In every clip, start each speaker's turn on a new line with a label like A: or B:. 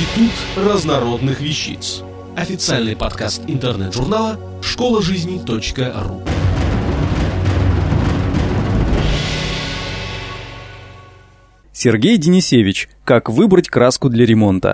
A: Институт разнородных вещиц. Официальный подкаст интернет-журнала школажизни.ру.
B: Сергей Денисевич. Как выбрать краску для ремонта.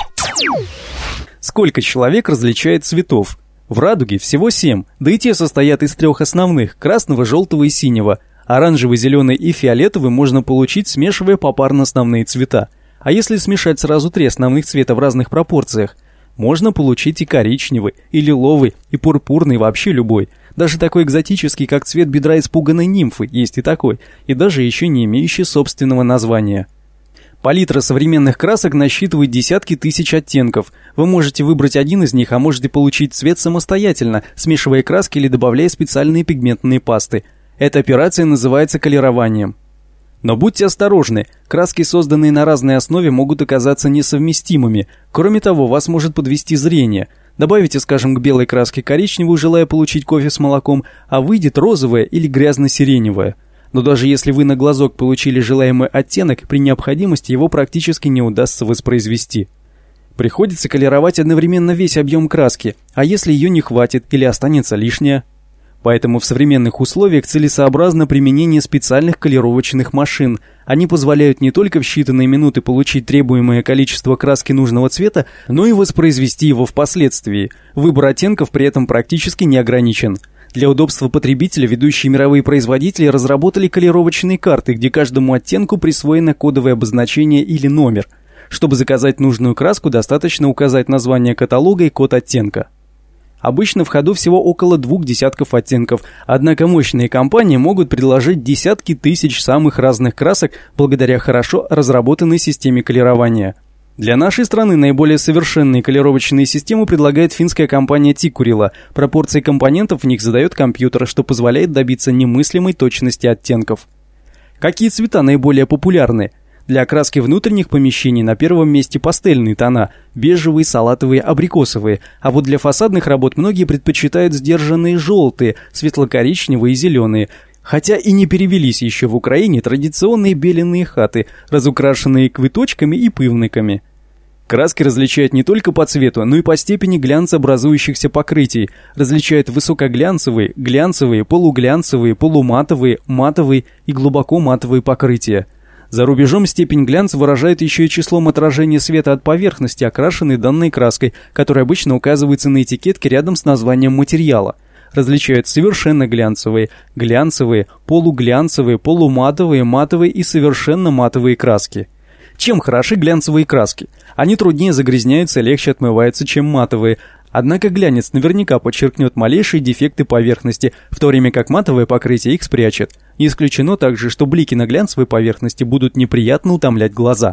B: Сколько человек различает цветов? В радуге всего 7, да и те состоят из 3 основных – красного, желтого и синего. Оранжевый, зеленый и фиолетовый можно получить, смешивая попарно основные цвета. А если смешать сразу 3 основных цвета в разных пропорциях, можно получить и коричневый, и лиловый, и пурпурный, вообще любой. Даже такой экзотический, как цвет бедра испуганной нимфы, есть и такой, и даже еще не имеющий собственного названия. Палитра современных красок насчитывает десятки тысяч оттенков. Вы можете выбрать один из них, а можете получить цвет самостоятельно, смешивая краски или добавляя специальные пигментные пасты. Эта операция называется колерованием. Но будьте осторожны, краски, созданные на разной основе, могут оказаться несовместимыми. Кроме того, вас может подвести зрение. Добавите, скажем, к белой краске коричневую, желая получить кофе с молоком, а выйдет розовая или грязно-сиреневая. Но даже если вы на глазок получили желаемый оттенок, при необходимости его практически не удастся воспроизвести. Приходится колеровать одновременно весь объем краски, а если ее не хватит или останется лишняя? Поэтому в современных условиях целесообразно применение специальных колеровочных машин. Они позволяют не только в считанные минуты получить требуемое количество краски нужного цвета, но и воспроизвести его впоследствии. Выбор оттенков при этом практически не ограничен. Для удобства потребителя ведущие мировые производители разработали колеровочные карты, где каждому оттенку присвоено кодовое обозначение или номер. Чтобы заказать нужную краску, достаточно указать название каталога и код оттенка. Обычно в ходу всего около 2 десятков оттенков, однако мощные компании могут предложить десятки тысяч самых разных красок благодаря хорошо разработанной системе колерования. Для нашей страны наиболее совершенные колеровочные системы предлагает финская компания Tikkurila. Пропорции компонентов в них задает компьютер, что позволяет добиться немыслимой точности оттенков. Какие цвета наиболее популярны? Для окраски внутренних помещений на первом месте пастельные тона – бежевые, салатовые, абрикосовые. А вот для фасадных работ многие предпочитают сдержанные желтые, светло-коричневые и зеленые. Хотя и не перевелись еще в Украине традиционные беленые хаты, разукрашенные квиточками и пывниками. Краски различают не только по цвету, но и по степени глянцеобразующихся покрытий. Различают высокоглянцевые, глянцевые, полуглянцевые, полуматовые, матовые и глубоко матовые покрытия. За рубежом степень глянца выражает еще и числом отражения света от поверхности, окрашенной данной краской, которая обычно указывается на этикетке рядом с названием материала. Различают совершенно глянцевые, глянцевые, полуглянцевые, полуматовые, матовые и совершенно матовые краски. Чем хороши глянцевые краски? Они труднее загрязняются и легче отмываются, чем матовые. Однако глянец наверняка подчеркнет малейшие дефекты поверхности, в то время как матовое покрытие их спрячет. Не исключено также, что блики на глянцевой поверхности будут неприятно утомлять глаза.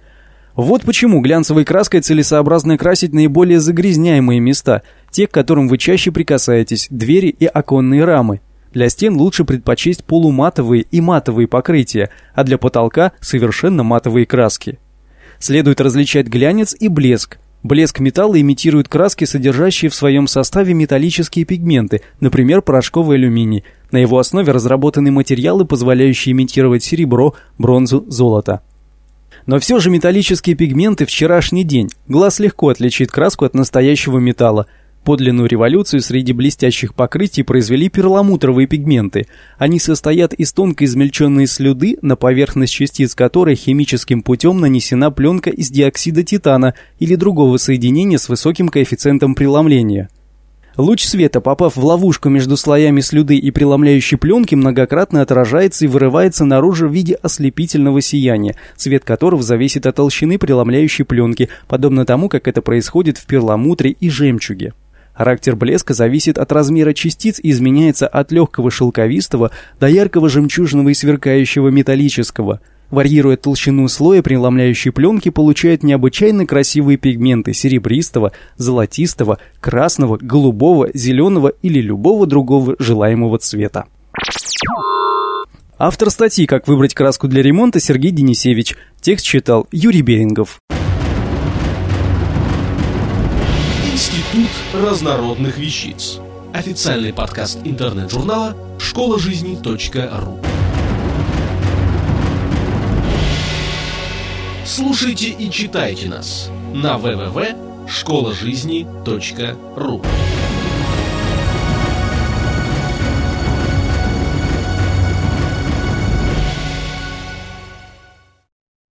B: Вот почему глянцевой краской целесообразно красить наиболее загрязняемые места, те, к которым вы чаще прикасаетесь, двери и оконные рамы. Для стен лучше предпочесть полуматовые и матовые покрытия, а для потолка совершенно матовые краски. Следует различать глянец и блеск. Блеск металла имитирует краски, содержащие в своем составе металлические пигменты, например, порошковый алюминий. На его основе разработаны материалы, позволяющие имитировать серебро, бронзу, золото. Но все же металлические пигменты – вчерашний день. Глаз легко отличит краску от настоящего металла. Подлинную революцию среди блестящих покрытий произвели перламутровые пигменты. Они состоят из тонко измельченной слюды, на поверхность частиц которой химическим путем нанесена пленка из диоксида титана или другого соединения с высоким коэффициентом преломления. Луч света, попав в ловушку между слоями слюды и преломляющей пленки, многократно отражается и вырывается наружу в виде ослепительного сияния, цвет которого зависит от толщины преломляющей пленки, подобно тому, как это происходит в перламутре и жемчуге. Характер блеска зависит от размера частиц и изменяется от легкого шелковистого до яркого жемчужного и сверкающего металлического. Варьируя толщину слоя преломляющей пленки, получают необычайно красивые пигменты серебристого, золотистого, красного, голубого, зеленого или любого другого желаемого цвета. Автор статьи «Как выбрать краску для ремонта» Сергей Денисевич. Текст читал Юрий Берингов.
A: Институт разнородных вещиц. Официальный подкаст интернет-журнала школажизни.ру. Слушайте и читайте нас на www.школажизни.ру.